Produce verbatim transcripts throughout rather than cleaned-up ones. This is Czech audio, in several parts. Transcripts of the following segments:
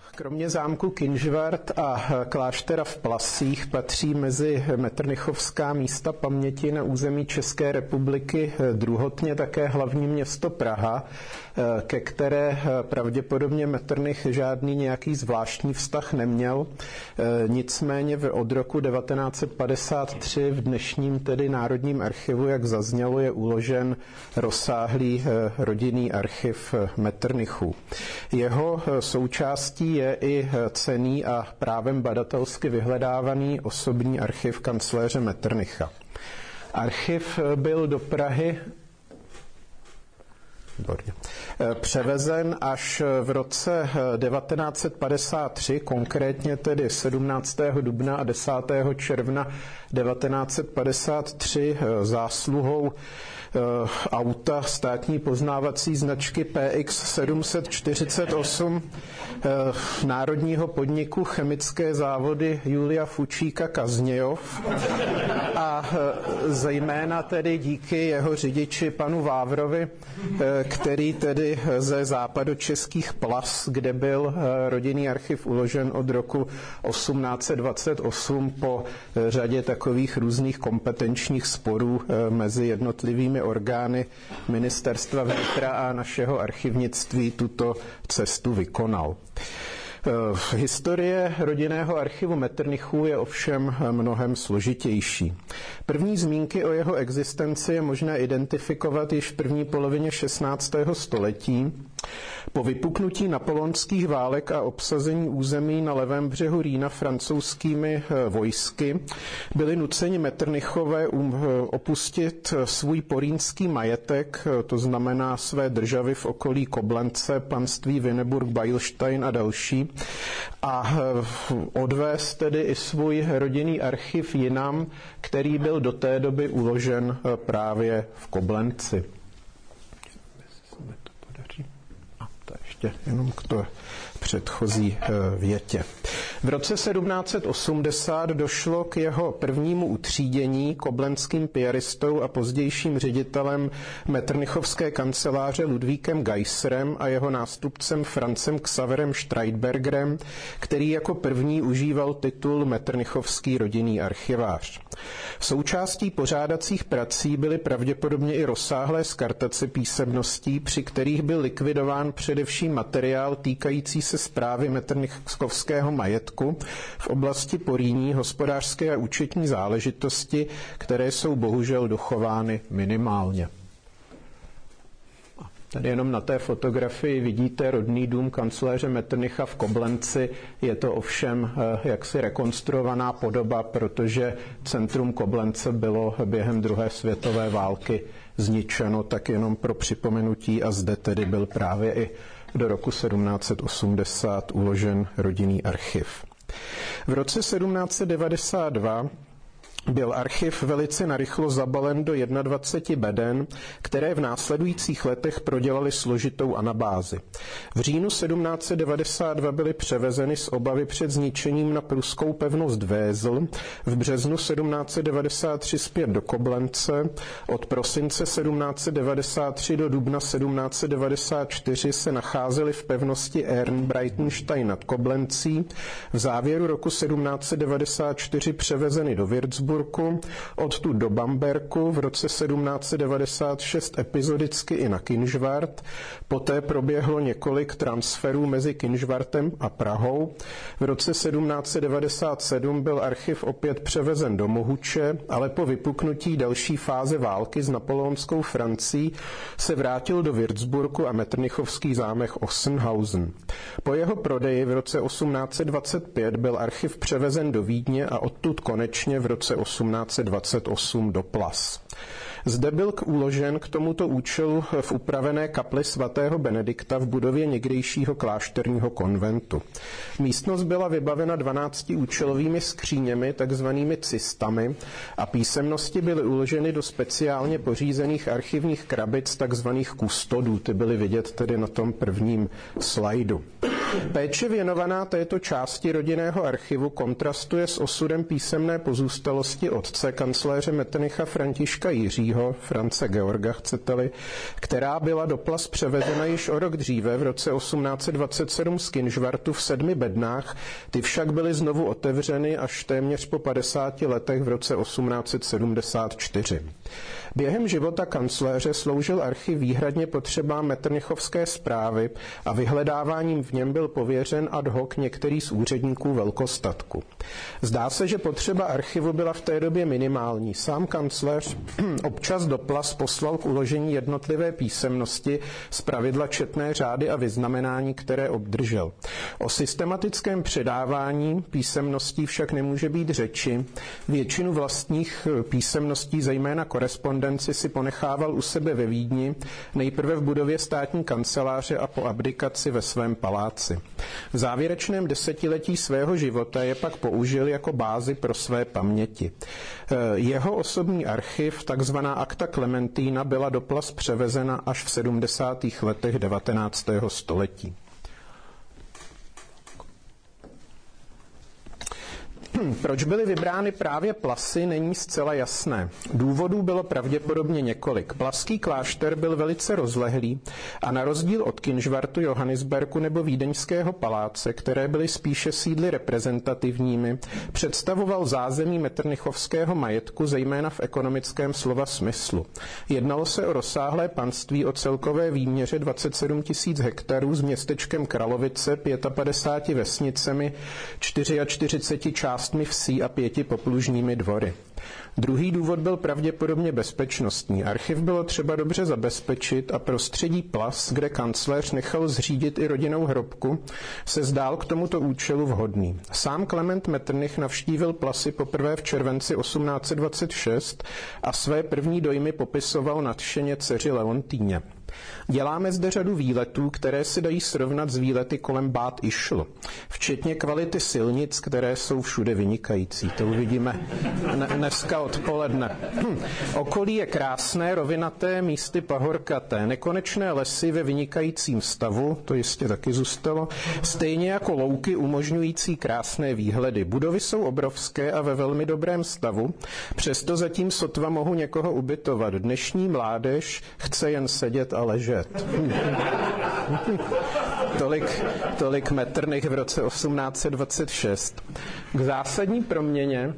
Kromě zámku Kynžvart a kláštera v Plasích patří mezi metternichovská místa paměti na území České republiky druhotně také hlavní město Praha, ke které pravděpodobně Metternich žádný nějaký zvláštní vztah neměl. Nicméně od roku devatenáct set padesát tři v dnešním tedy Národním archivu, jak zaznělo, je uložen rozsáhlý rodinný archiv Metternichů. Jeho součástí je i cenný a právem badatelsky vyhledávaný osobní archiv kancléře Metternicha. Archiv byl do Prahy převezen až v roce devatenáct set padesát tři, konkrétně tedy sedmnáctého dubna a desátého června devatenáct set padesát tři zásluhou auta státní poznávací značky P X sedm set čtyřicet osm národního podniku Chemické závody Julia Fučíka Kaznějov a zejména tedy díky jeho řidiči panu Vávrovi, který tedy ze západočeských Plas, kde byl rodinný archiv uložen od roku osmnáct set dvacet osm po řadě takových různých kompetenčních sporů mezi jednotlivými orgány ministerstva vnitra a našeho archivnictví, tuto cestu vykonal. Historie rodinného archivu Metternichů je ovšem mnohem složitější. První zmínky o jeho existenci je možné identifikovat již v první polovině šestnáctého století. Po vypuknutí napoleonských válek a obsazení území na levém břehu Rýna francouzskými vojsky byli nuceni Metternichové opustit svůj porýnský majetek, to znamená své državy v okolí Koblence, panství Vineburg, Beilstein a další, a odvést tedy i svůj rodinný archiv jinam, který byl do té doby uložen právě v Koblenci. Ještě jenom k té předchozí větě. V roce sedmnáct set osmdesát došlo k jeho prvnímu utřídění koblenským piaristou a pozdějším ředitelem Metternichovské kanceláře Ludvíkem Geisserem a jeho nástupcem Francem Xaverem Streitbergerem, který jako první užíval titul Metternichovský rodinný archivář. Součástí pořádacích prací byly pravděpodobně i rozsáhlé skartace písemností, při kterých byl likvidován především materiál týkající se správy metternichovského majetku v oblasti Porýní, hospodářské a účetní záležitosti, které jsou bohužel dochovány minimálně. Tady jenom na té fotografii vidíte rodný dům kancléře Metternicha v Koblenci. Je to ovšem jaksi rekonstruovaná podoba, protože centrum Koblence bylo během druhé světové války zničeno, tak jenom pro připomenutí, a zde tedy byl právě i do roku sedmnáct set osmdesát uložen rodinný archiv. V roce sedmnáct set devadesát dva byl archiv velice narychlo zabalen do dvacet jedna beden, které v následujících letech prodělaly složitou anabázi. V říjnu sedmnáct set devadesát dva byly převezeny z obavy před zničením na pruskou pevnost Vézl, v březnu sedmnáct set devadesát tři zpět do Koblence, od prosince sedmnáct set devadesát tři do dubna sedmnáct set devadesát čtyři se nacházely v pevnosti Ehrenbreitenstein nad Koblencí, v závěru roku sedmnáct set devadesát čtyři převezeny do Würzburgu, odtud do Bamberku, v roce sedmnáct set devadesát šest epizodicky i na Kynžvart, poté proběhlo několik transferů mezi Kynžvartem a Prahou. V roce sedmnáct set devadesát sedm byl archiv opět převezen do Mohuče, ale po vypuknutí další fáze války s napoleonskou Francií se vrátil do Würzburgu a Metternichovský zámek Ossenhausen. Po jeho prodeji v roce osmnáct set dvacet pět byl archiv převezen do Vídně a odtud konečně v roce osmnáct set dvacet osm do Plas. Zde byl uložen k tomuto účelu v upravené kapli svatého Benedikta v budově někdejšího klášterního konventu. Místnost byla vybavena dvanácti účelovými skříněmi, takzvanými cistami, a písemnosti byly uloženy do speciálně pořízených archivních krabic, takzvaných kustodů. Ty byly vidět tedy na tom prvním slajdu. Péče věnovaná této části rodinného archivu kontrastuje s osudem písemné pozůstalosti otce kancléře Metternicha Františka Jiřího, France Georga chcete-li, která byla do Plas převezena již o rok dříve v roce osmnáct set dvacet sedm z Kynžvartu v Sedmi Bednách, ty však byly znovu otevřeny až téměř po padesáti letech v roce osmnáct set sedmdesát čtyři. Během života kancléře sloužil archiv výhradně potřebám metternichovské správy a vyhledáváním v něm byl pověřen ad hoc některý z úředníků velkostatku. Zdá se, že potřeba archivu byla v té době minimální. Sám kancléř občas do Plas poslal k uložení jednotlivé písemnosti, zpravidla četné řády a vyznamenání, které obdržel. O systematickém předávání písemností však nemůže být řeči. Většinu vlastních písemností, zejména korespondenci, si ponechával u sebe ve Vídni, nejprve v budově státní kanceláře a po abdikaci ve svém paláci. V závěrečném desetiletí svého života je pak použil jako bázi pro své paměti. Jeho osobní archiv, takzvaná Acta Clementina, byla do Plas převezena až v sedmdesátých letech devatenáctého století. Proč byly vybrány právě Plasy, není zcela jasné. Důvodů bylo pravděpodobně několik. Plaský klášter byl velice rozlehlý a na rozdíl od Kynžvartu, Johannisbergu nebo Vídeňského paláce, které byly spíše sídly reprezentativními, představoval zázemí metternichovského majetku, zejména v ekonomickém slova smyslu. Jednalo se o rozsáhlé panství o celkové výměře dvacet sedm tisíc hektarů s městečkem Kralovice, padesát pěti vesnicemi, čtyřiceti čtyřmi částmi vsí a pěti poplužními dvory. Druhý důvod byl pravděpodobně bezpečnostní. Archiv bylo třeba dobře zabezpečit a prostředí Plas, kde kancléř nechal zřídit i rodinnou hrobku, se zdál k tomuto účelu vhodný. Sám Klement Metternich navštívil Plasy poprvé v červenci osmnáct set dvacet šest a své první dojmy popisoval nadšeně dceři Leontýně. Děláme zde řadu výletů, které se dají srovnat s výlety kolem Bad Ischl, včetně kvality silnic, které jsou všude vynikající. To uvidíme dneska odpoledne. Okolí je krásné, rovinaté, místy pahorkaté, nekonečné lesy ve vynikajícím stavu, to jistě taky zůstalo, stejně jako louky umožňující krásné výhledy. Budovy jsou obrovské a ve velmi dobrém stavu, přesto zatím sotva mohu někoho ubytovat. Dnešní mládež chce jen sedět a ležet. tolik, tolik Metternich v roce osmnáct set dvacet šest. K zásadní proměně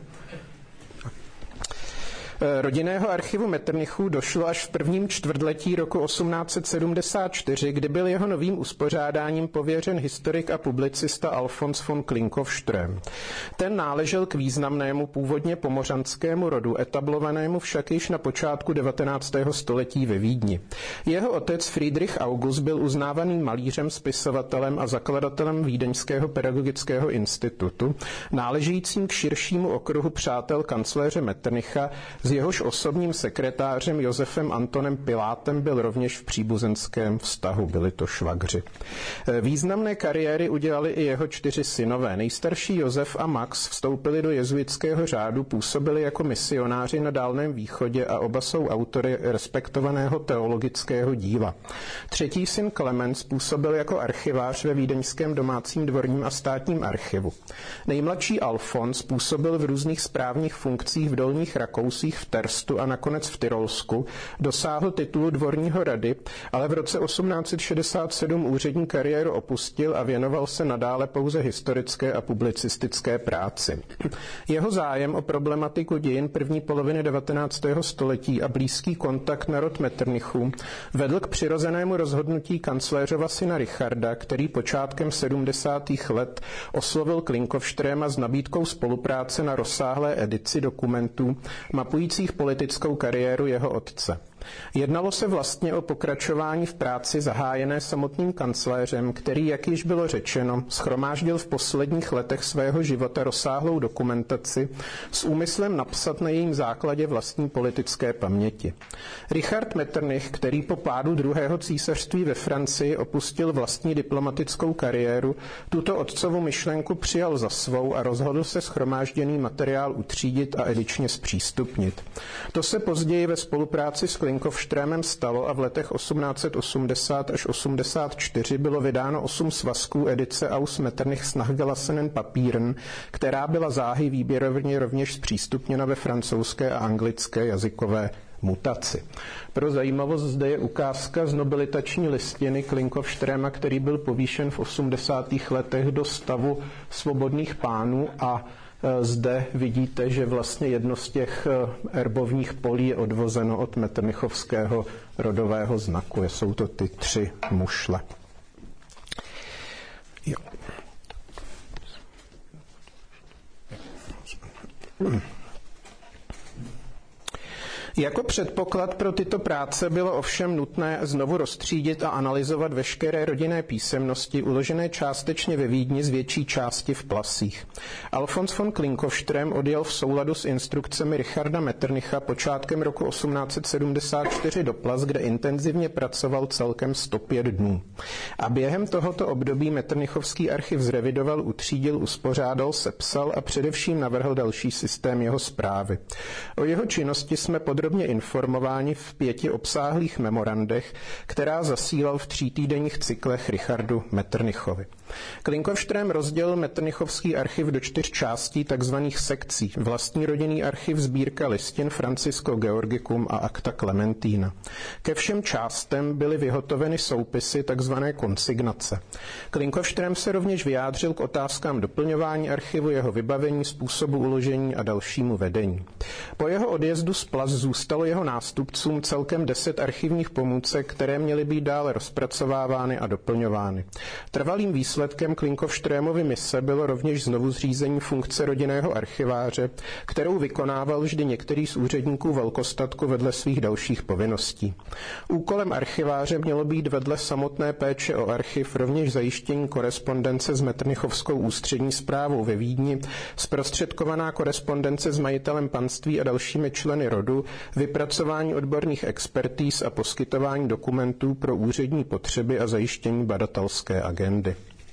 rodinného archivu Metternichů došlo až v prvním čtvrtletí roku osmnáct set sedmdesát čtyři, kdy byl jeho novým uspořádáním pověřen historik a publicista Alfons von Klinckofström. Ten náležel k významnému původně pomořanskému rodu, etablovanému však již na počátku devatenáctého století ve Vídni. Jeho otec Friedrich August byl uznávaným malířem, spisovatelem a zakladatelem Vídeňského pedagogického institutu, náležejícím k širšímu okruhu přátel kancléře Metternicha. S jehož osobním sekretářem Josefem Antonem Pilátem byl rovněž v příbuzenském vztahu, byli to švagři. Významné kariéry udělali i jeho čtyři synové. Nejstarší Josef a Max vstoupili do jezuitského řádu, působili jako misionáři na Dálném východě a oba jsou autory respektovaného teologického díla. Třetí syn Klemens působil jako archivář ve vídeňském domácím dvorním a státním archivu. Nejmladší Alfons působil v různých správních funkcích v Dolních Rakousích, v Terstu a nakonec v Tyrolsku, dosáhl titulu dvorního rady, ale v roce osmnáct set šedesát sedm úřední kariéru opustil a věnoval se nadále pouze historické a publicistické práci. Jeho zájem o problematiku dějin první poloviny devatenáctého století a blízký kontakt na rod Metternichů vedl k přirozenému rozhodnutí kancléřova syna Richarda, který počátkem sedmdesátých let oslovil Klinckofströma s nabídkou spolupráce na rozsáhlé edici dokumentů mapujících politickou kariéru jeho otce. Jednalo se vlastně o pokračování v práci zahájené samotným kancléřem, který, jak již bylo řečeno, shromáždil v posledních letech svého života rozsáhlou dokumentaci s úmyslem napsat na jejím základě vlastní politické paměti. Richard Metternich, který po pádu druhého císařství ve Francii opustil vlastní diplomatickou kariéru, tuto otcovu myšlenku přijal za svou a rozhodl se shromážděný materiál utřídit a edičně zpřístupnit. To se později ve spolupráci s Klinckofštrémem stalo a v letech osmnáct set osmdesát až osmdesát čtyři bylo vydáno osm svazků edice Aus Metternichs nachgelassenen Papieren, která byla záhy výběrovně rovněž zpřístupněna ve francouzské a anglické jazykové mutaci. Pro zajímavost zde je ukázka z nobilitační listiny Klinckofštréma, který byl povýšen v osmdesátých letech do stavu svobodných pánů, a zde vidíte, že vlastně jedno z těch erbovních polí je odvozeno od metternichovského rodového znaku. Jsou to ty tři mušle. Jo. Hmm. Jako předpoklad pro tyto práce bylo ovšem nutné znovu roztřídit a analyzovat veškeré rodinné písemnosti uložené částečně ve Vídni, z větší části v Plasích. Alfons von Klinckofštrém odjel v souladu s instrukcemi Richarda Metternicha počátkem roku osmnáct set sedmdesát čtyři do Plas, kde intenzivně pracoval celkem sto pět dnů. A během tohoto období Metternichovský archiv zrevidoval, utřídil, uspořádal, sepsal a především navrhl další systém jeho správy. O jeho činnosti jsme podrobně informováni v pěti obsáhlých memorandech, která zasílal v třítýdenních cyklech Richardu Metternichovi. Klinckofštrém rozdělil Metternichovský archiv do čtyř částí takzvaných sekcí. Vlastní rodinný archiv, sbírka listin, Francisco Georgicum a Acta Clementina. Ke všem částem byly vyhotoveny soupisy, takzvané konsignace. Klinckofštrém se rovněž vyjádřil k otázkám doplňování archivu, jeho vybavení, způsobu uložení a dalšímu vedení. Po jeho odjezdu z Plas zůstalo jeho nástupcům celkem deset archivních pomůcek, které měly být dále rozpracovávány a doplňovány. Trvalým výsledkem Klinckofštrémovy mise bylo rovněž znovu zřízení funkce rodinného archiváře, kterou vykonával vždy některý z úředníků velkostatku vedle svých dalších povinností. Úkolem archiváře mělo být vedle samotné péče o archiv rovněž zajištění korespondence s Metternichovskou ústřední správou ve Vídni, zprostředkovaná korespondence s majitelem panství a dalšími členy rodu, vypracování odborných expertíz a poskytování dokumentů pro úřední potřeby a zajištění badatelské agendy.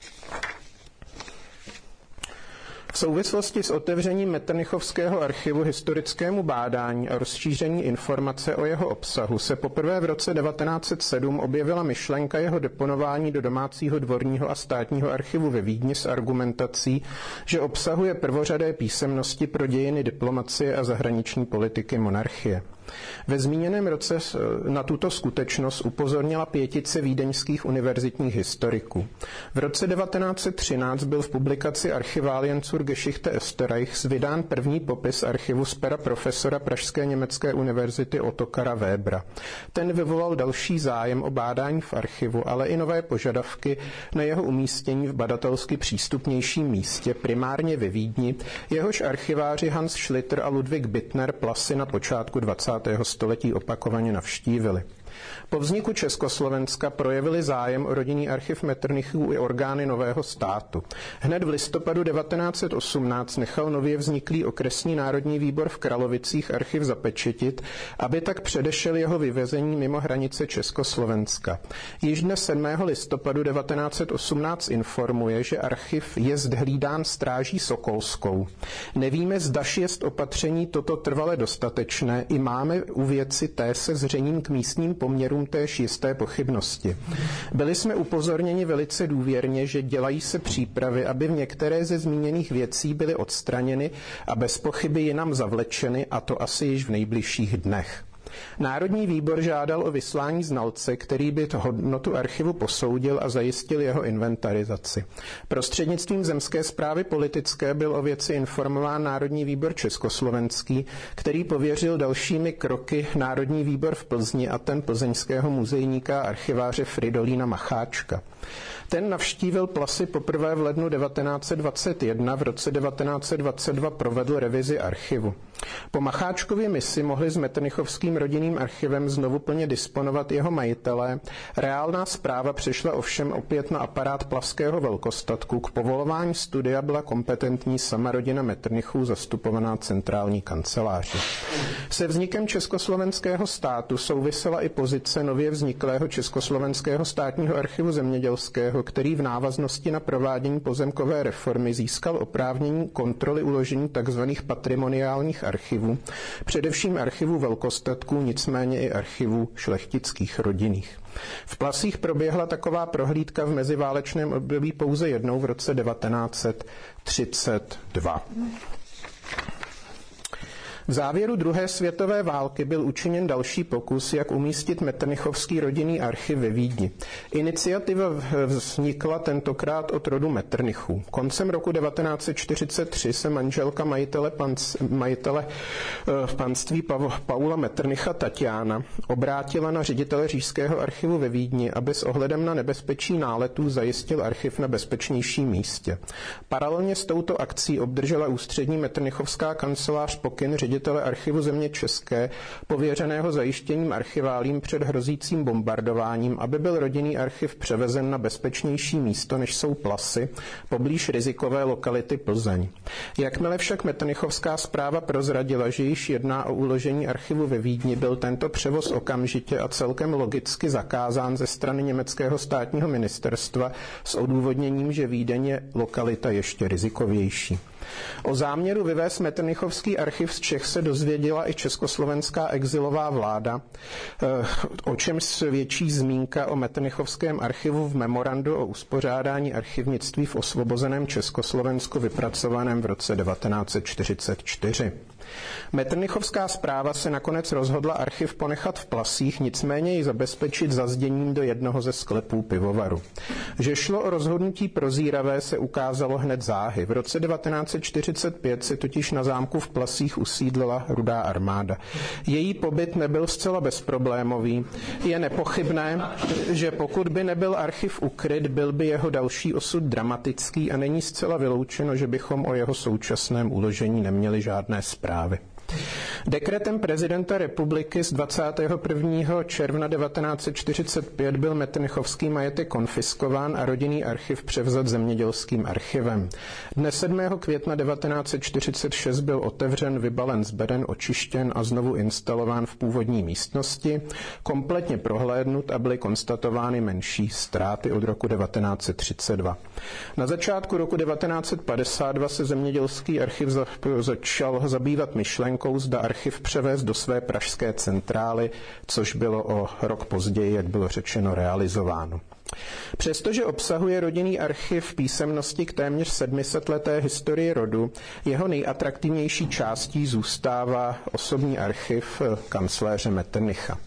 V souvislosti s otevřením Metternichovského archivu historickému bádání a rozšíření informace o jeho obsahu se poprvé v roce devatenáct set sedm objevila myšlenka jeho deponování do domácího dvorního a státního archivu ve Vídni s argumentací, že obsahuje prvořadé písemnosti pro dějiny diplomacie a zahraniční politiky monarchie. Ve zmíněném roce na tuto skutečnost upozornila pětice vídeňských univerzitních historiků. V roce devatenáct set třináct byl v publikaci Archivalien zur Geschichte Österreichs vydán první popis archivu z pera profesora Pražské německé univerzity Ottokara Webera. Ten vyvolal další zájem o bádání v archivu, ale i nové požadavky na jeho umístění v badatelsky přístupnějším místě, primárně ve Vídni, jehož archiváři Hans Schlitter a Ludwig Bittner Plasy na počátku dvacátého století opakovaně navštívili. Po vzniku Československa projevili zájem o rodinný archiv Metternichů i orgány nového státu. Hned v listopadu devatenáct set osmnáct nechal nově vzniklý okresní národní výbor v Kralovicích archiv zapečetit, aby tak předešel jeho vyvezení mimo hranice Československa. Již dne sedmého listopadu devatenáct set osmnáct informuje, že archiv jest hlídán stráží Sokolskou. Nevíme, zdaž jest opatření toto trvale dostatečné, i máme u věci té se zřením k místním poměrům též jisté pochybnosti. Byli jsme upozorněni velice důvěrně, že dělají se přípravy, aby v některé ze zmíněných věcí byly odstraněny a bez pochyby jinam zavlečeny, a to asi již v nejbližších dnech. Národní výbor žádal o vyslání znalce, který by hodnotu archivu posoudil a zajistil jeho inventarizaci. Prostřednictvím zemské správy politické byl o věci informován Národní výbor československý, který pověřil dalšími kroky Národní výbor v Plzni a ten plzeňského muzejníka a archiváře Fridolína Macháčka. Ten navštívil Plasy poprvé v lednu devatenáct set dvacet jedna, v roce devatenáct set dvacet dva provedl revizi archivu. Po Macháčkově misi mohli s Metternichovským rodinným archivem znovu plně disponovat jeho majitelé. Reálná správa přešla ovšem opět na aparát Plaského velkostatku. K povolování studia byla kompetentní sama rodina Metternichů zastupovaná centrální kanceláří. Se vznikem Československého státu souvisela i pozice nově vzniklého Československého státního archivu zemědělského, který v návaznosti na provádění pozemkové reformy získal oprávnění kontroly uložení tzv. Patrimoniálních archivů, především archivů velkostatků, nicméně i archivů šlechtických rodinných. V Plasích proběhla taková prohlídka v meziválečném období pouze jednou v roce devatenáct set třicet dva. V závěru druhé světové války byl učiněn další pokus, jak umístit Metternichovský rodinný archiv ve Vídni. Iniciativa vznikla tentokrát od rodu Metternichů. Koncem roku devatenáct set čtyřicet tři se manželka majitele, panc, majitele v panství Paula Metternicha Tatiana obrátila na ředitele Říšského archivu ve Vídni, aby s ohledem na nebezpečí náletů zajistil archiv na bezpečnějším místě. Paralelně s touto akcí obdržela ústřední Metternichovská kancelář pokyn ředitele archivu země české, pověřeného zajištěním archiválím před hrozícím bombardováním, aby byl rodinný archiv převezen na bezpečnější místo, než jsou Plasy, poblíž rizikové lokality Plzeň. Jakmile však Metternichovská správa prozradila, že již jedná o uložení archivu ve Vídni, byl tento převoz okamžitě a celkem logicky zakázán ze strany německého státního ministerstva s odůvodněním, že Vídeň je lokalita ještě rizikovější. O záměru vyvést Metternichovský archiv z Čech se dozvěděla i československá exilová vláda, o čem svědčí zmínka o Metternichovském archivu v memorandu o uspořádání archivnictví v osvobozeném Československu vypracovaném v roce devatenáct set čtyřicet čtyři. Metternichovská správa se nakonec rozhodla archiv ponechat v Plasích, nicméně ji zabezpečit zazděním do jednoho ze sklepů pivovaru. Že šlo o rozhodnutí prozíravé, se ukázalo hned záhy. V roce devatenáct set čtyřicet pět se totiž na zámku v Plasích usídlila Rudá armáda. Její pobyt nebyl zcela bezproblémový. Je nepochybné, že pokud by nebyl archiv ukryt, byl by jeho další osud dramatický a není zcela vyloučeno, že bychom o jeho současném uložení neměli žádné zprávy. Dekretem prezidenta republiky z dvacátého prvního června devatenáct set čtyřicet pět byl Metternichovský majetek konfiskován a rodinný archiv převzat zemědělským archivem. Dne sedmého května devatenáct set čtyřicet šest byl otevřen, vybalen, zbeden, očištěn a znovu instalován v původní místnosti, kompletně prohlédnut a byly konstatovány menší ztráty od roku devatenáct set třicet dva. Na začátku roku devatenáct set padesát dva se zemědělský archiv začal zabývat myšlenkou, zda archiv převést do své pražské centrály, což bylo o rok později, jak bylo řečeno, realizováno. Přestože obsahuje rodinný archiv písemnosti k téměř sedmisetleté historii rodu, jeho nejatraktivnější částí zůstává osobní archiv kancléře Metternicha.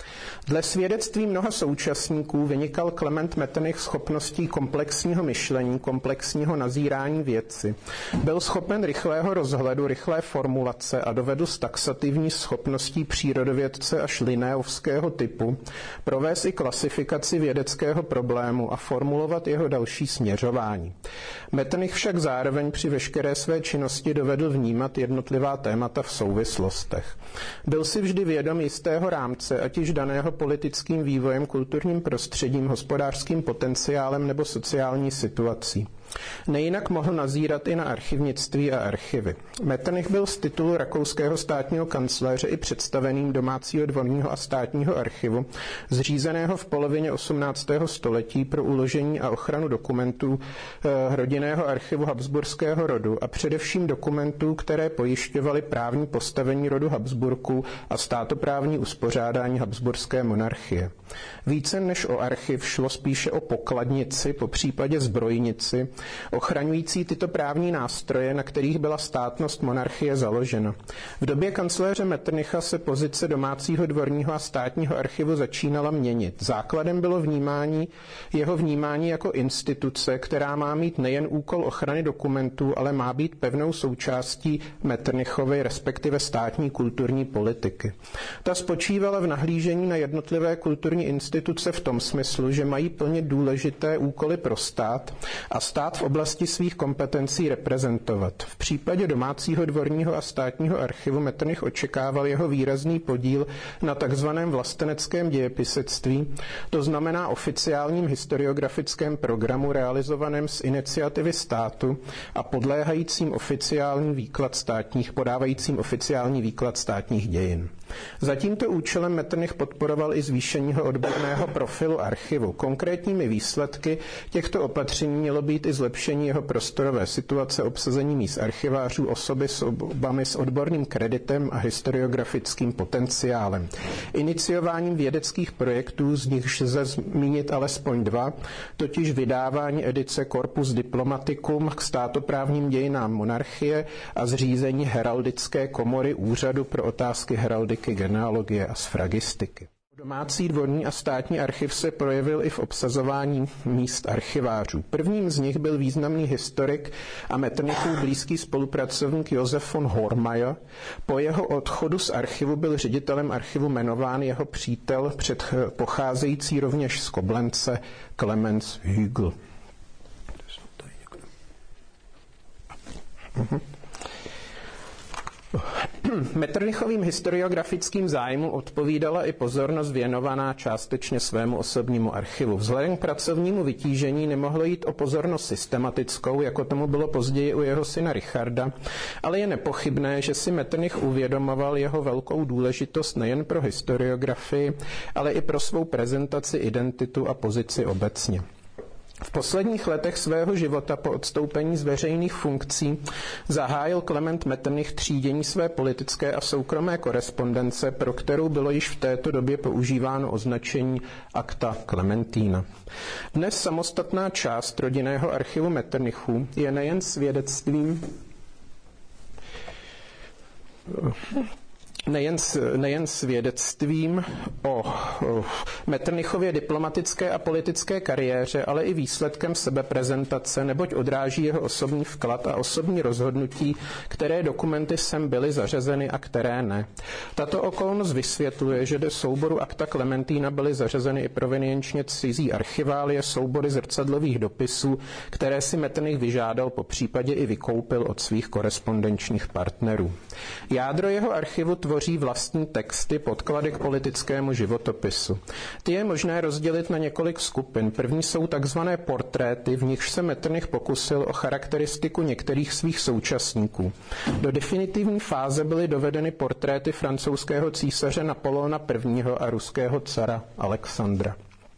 Dle svědectví mnoha současníků vynikal Klement Metternich schopností komplexního myšlení, komplexního nazírání věci. Byl schopen rychlého rozhledu, rychlé formulace a dovedl s taxativní schopností přírodovědce až linnéovského typu provést i klasifikaci vědeckého problému a formulovat jeho další směřování. Metternich však zároveň při veškeré své činnosti dovedl vnímat jednotlivá témata v souvislostech. Byl si vždy vědom jistého rámce, ať již daného politickým vývojem, kulturním prostředím, hospodářským potenciálem nebo sociální situací. Nejinak mohl nazírat i na archivnictví a archivy. Metternich byl z titulu rakouského státního kancléře i představeným domácího dvorního a státního archivu, zřízeného v polovině osmnáctého století pro uložení a ochranu dokumentů eh, rodinného archivu habsburského rodu a především dokumentů, které pojišťovaly právní postavení rodu Habsburků a státoprávní uspořádání habsburské monarchie. Více než o archiv šlo spíše o pokladnici, po případě zbrojnici, ochraňující tyto právní nástroje, na kterých byla státnost monarchie založena. V době kancléře Metternicha se pozice domácího dvorního a státního archivu začínala měnit. Základem bylo vnímání, jeho vnímání jako instituce, která má mít nejen úkol ochrany dokumentů, ale má být pevnou součástí Metternichovy, respektive státní kulturní politiky. Ta spočívala v nahlížení na jednotlivé kulturní instituce v tom smyslu, že mají plnit důležité úkoly pro stát a stát v oblasti svých kompetencí reprezentovat. V případě domácího dvorního a státního archivu Metternich očekával jeho výrazný podíl na takzvaném vlasteneckém dějepisectví, to znamená oficiálním historiografickém programu realizovaném z iniciativy státu a podléhajícím oficiální výklad státních, podávajícím oficiální výklad státních dějin. Za tímto účelem Metternich podporoval i zvýšení odborného profilu archivu. Konkrétními výsledky těchto opatření mělo být i zlepšení jeho prostorové situace, obsazení míst archivářů, osoby s obami s odborným kreditem a historiografickým potenciálem. Iniciováním vědeckých projektů, z nichž lze zmínit alespoň dva, totiž vydávání edice Corpus Diplomaticum k státoprávním dějinám monarchie a zřízení heraldické komory Úřadu pro otázky heraldiky, genealogie a sfragistiky. Domácí, dvorní a státní archiv se projevil i v obsazování míst archivářů. Prvním z nich byl významný historik a Metternichův blízký spolupracovník Josef von Hormayer. Po jeho odchodu z archivu byl ředitelem archivu jmenován jeho přítel, před pocházející rovněž z Koblence, Clemens Hügel. Mhm. Metternichovým historiografickým zájmu odpovídala i pozornost věnovaná částečně svému osobnímu archivu. Vzhledem k pracovnímu vytížení nemohlo jít o pozornost systematickou, jako tomu bylo později u jeho syna Richarda, ale je nepochybné, že si Metternich uvědomoval jeho velkou důležitost nejen pro historiografii, ale i pro svou prezentaci, identitu a pozici obecně. V posledních letech svého života po odstoupení z veřejných funkcí zahájil Klement Metternich třídění své politické a soukromé korespondence, pro kterou bylo již v této době používáno označení Acta Clementina. Dnes samostatná část rodinného archivu Metternichů je nejen svědectvím Nejen, nejen svědectvím o, o Metternichově diplomatické a politické kariéře, ale i výsledkem sebeprezentace, neboť odráží jeho osobní vklad a osobní rozhodnutí, které dokumenty sem byly zařazeny a které ne. Tato okolnost vysvětluje, že do souboru Acta Clementina byly zařazeny i provenienčně cizí archiválie, soubory zrcadlových dopisů, které si Metternich vyžádal, po případě i vykoupil od svých korespondenčních partnerů. Jádro jeho archivu tvoří vlastní texty, podklady k politickému životopisu. Ty je možné rozdělit na několik skupin. První jsou takzvané portréty, v nichž se Metternich pokusil o charakteristiku některých svých současníků. Do definitivní fáze byly dovedeny portréty francouzského císaře Napoleona prvního a ruského cara Alexandra.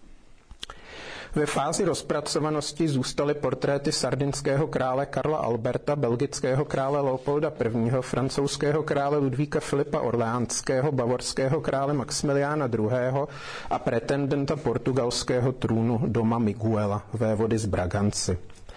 Ve fázi rozpracovanosti zůstaly portréty sardinského krále Karla Alberta, belgického krále Leopolda prvního., francouzského krále Ludvíka Filipa Orleánského, bavorského krále Maximiliána druhého. a pretendenta portugalského trůnu Doma Miguela, vévody z Braganci.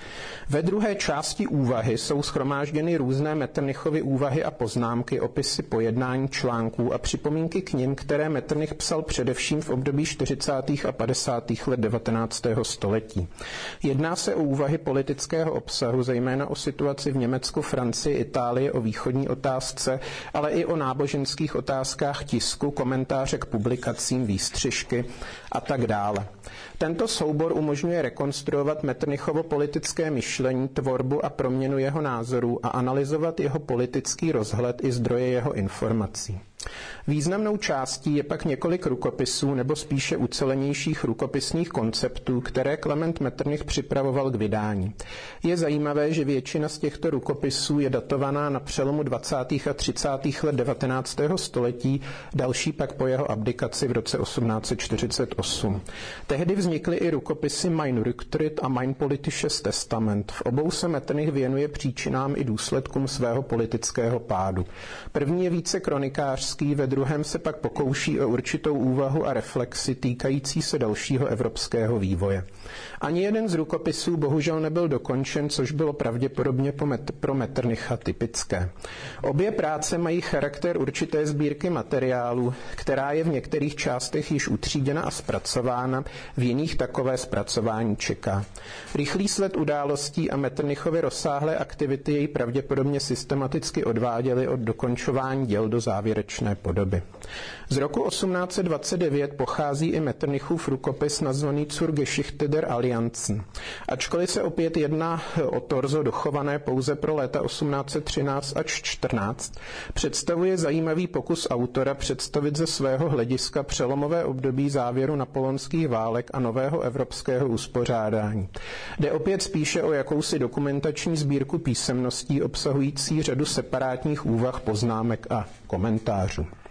Ve druhé části úvahy jsou shromážděny různé Metternichovy úvahy a poznámky, opisy pojednání, článků a připomínky k nim, které Metternich psal především v období čtyřicátých a padesátých let devatenáctého století. Jedná se o úvahy politického obsahu, zejména o situaci v Německu, Francii, Itálii, o východní otázce, ale i o náboženských otázkách tisku, komentáře k publikacím, výstřižky a tak dále. Tento soubor umožňuje rekonstruovat Metternichovo politické myšlení, tvorbu a proměnu jeho názorů a analyzovat jeho politický rozhled i zdroje jeho informací. Významnou částí je pak několik rukopisů nebo spíše ucelenějších rukopisných konceptů, které Klement Metternich připravoval k vydání. Je zajímavé, že většina z těchto rukopisů je datovaná na přelomu dvacátých a třicátých let devatenáctého století, další pak po jeho abdikaci v roce osmnáct set čtyřicet osm. Tehdy vznikly i rukopisy Mein Rücktritt a Mein politisches Testament. V obou se Metternich věnuje příčinám i důsledkům svého politického pádu. První je více kronikářský, ve druhém se pak pokouší o určitou úvahu a reflexi týkající se dalšího evropského vývoje. Ani jeden z rukopisů bohužel nebyl dokončen, což bylo pravděpodobně pro Metternicha typické. Obě práce mají charakter určité sbírky materiálů, která je v některých částech již utříděna a zpracována, v jiných takové zpracování čeká. Rychlý sled událostí a Metternichovy rozsáhlé aktivity jej pravděpodobně systematicky odváděly od dokončování děl do závěrečné podoby. Z roku osmnáct set dvacet devět pochází i Metternichův rukopis nazvaný Zur Geschichte der Allianzen. Ačkoliv se opět jedná o torzo dochované pouze pro léta osmnáct set třináct až čtrnáct, představuje zajímavý pokus autora představit ze svého hlediska přelomové období závěru napoleonských válek a nového evropského uspořádání. Jde opět spíše o jakousi dokumentační sbírku písemností obsahující řadu separátních úvah, poznámek a komentářů.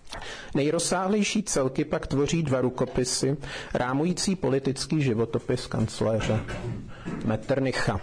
Nejrozsáhlejší celky pak tvoří dva rukopisy, rámující politický životopis kancléře Metternicha.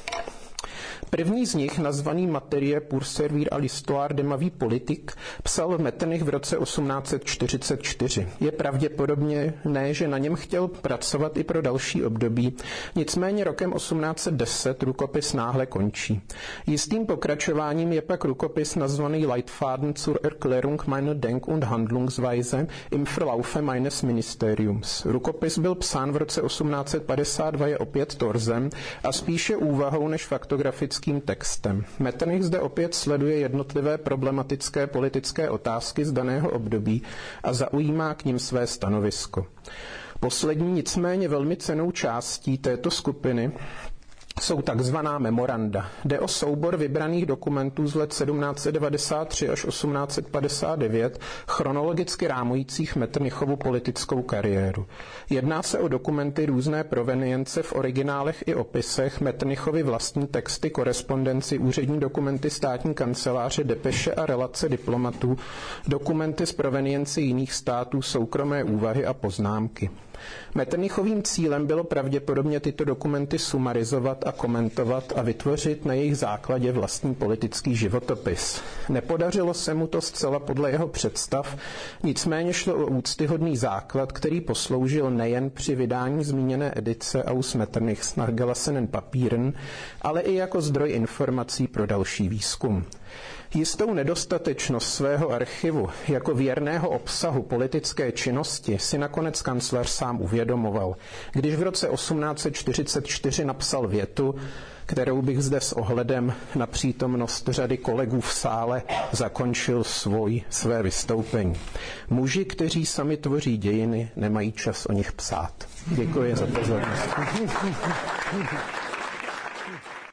První z nich, nazvaný Materie pour servir à l'histoire de ma vie politique, psal Metternich v roce osmnáct set čtyřicet čtyři. Je pravděpodobně ne, že na něm chtěl pracovat i pro další období, nicméně rokem osmnáct set deset rukopis náhle končí. Jistým pokračováním je pak rukopis nazvaný Leitfaden zur Erklärung meiner Denk- und Handlungsweise im Verlaufe meines Ministeriums. Rukopis byl psán v roce osmnáct set padesát dva, je opět torzem a spíše úvahou než faktografickým textem. Metternich zde opět sleduje jednotlivé problematické politické otázky z daného období a zaujímá k nim své stanovisko. Poslední, nicméně velmi cennou částí této skupiny jsou takzvaná memoranda. Jde o soubor vybraných dokumentů z let sedmnáct set devadesát tři až osmnáct set padesát devět, chronologicky rámujících Metternichovu politickou kariéru. Jedná se o dokumenty různé provenience v originálech i opisech, Metternichovy vlastní texty, korespondenci, úřední dokumenty státní kanceláře, depeše a relace diplomatů, dokumenty z provenience jiných států, soukromé úvahy a poznámky. Metternichovým cílem bylo pravděpodobně tyto dokumenty sumarizovat a komentovat a vytvořit na jejich základě vlastní politický životopis. Nepodařilo se mu to zcela podle jeho představ, nicméně šlo o úctyhodný základ, který posloužil nejen při vydání zmíněné edice Aus Metternichs nachgelassenen Papieren, ale i jako zdroj informací pro další výzkum. Jistou nedostatečnost svého archivu jako věrného obsahu politické činnosti si nakonec kancléř sám uvědomoval, když v roce osmnáct set čtyřicet čtyři napsal větu, kterou bych zde s ohledem na přítomnost řady kolegů v sále zakončil svoj, své vystoupení. Muži, kteří sami tvoří dějiny, nemají čas o nich psát. Děkuji za pozornost.